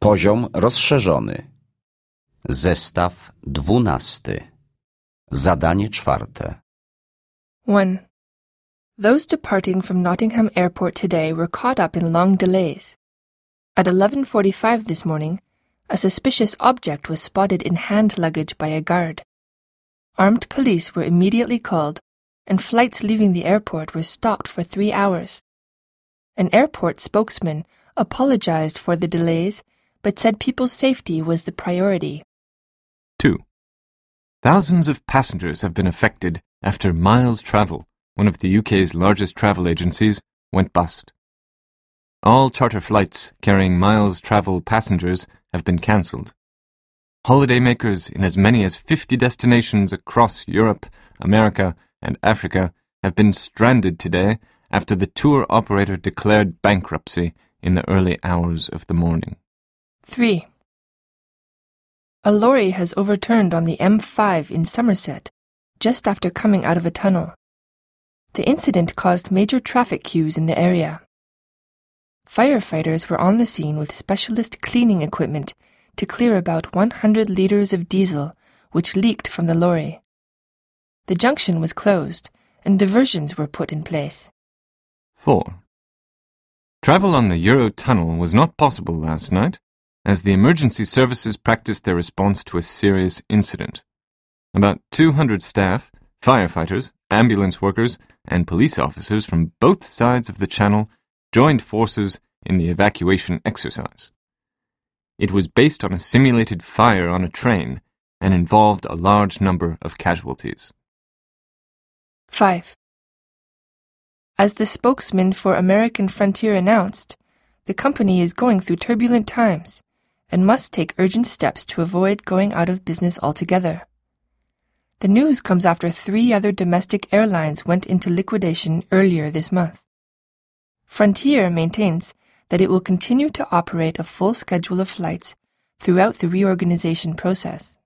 Poziom rozszerzony. Zestaw 12. Zadanie 4. 1. Those departing from Nottingham Airport today were caught up in long delays. At 11:45 this morning, a suspicious object was spotted in hand luggage by a guard. Armed police were immediately called, and flights leaving the airport were stopped for 3 hours. An airport spokesman apologized for the delays, but said people's safety was the priority. 2. Thousands of passengers have been affected after Miles Travel, one of the UK's largest travel agencies, went bust. All charter flights carrying Miles Travel passengers have been cancelled. Holidaymakers in as many as 50 destinations across Europe, America, and Africa have been stranded today after the tour operator declared bankruptcy in the early hours of the morning. 3. A lorry has overturned on the M5 in Somerset just after coming out of a tunnel. The incident caused major traffic queues in the area. Firefighters were on the scene with specialist cleaning equipment to clear about 100 litres of diesel which leaked from the lorry. The junction was closed and diversions were put in place. 4. Travel on the Eurotunnel was not possible last night as the emergency services practiced their response to a serious incident. About 200 staff, firefighters, ambulance workers, and police officers from both sides of the channel joined forces in the evacuation exercise. It was based on a simulated fire on a train and involved a large number of casualties. 5. As the spokesman for American Frontier announced, the company is going through turbulent times and must take urgent steps to avoid going out of business altogether. The news comes after 3 other domestic airlines went into liquidation earlier this month. Frontier maintains that it will continue to operate a full schedule of flights throughout the reorganization process.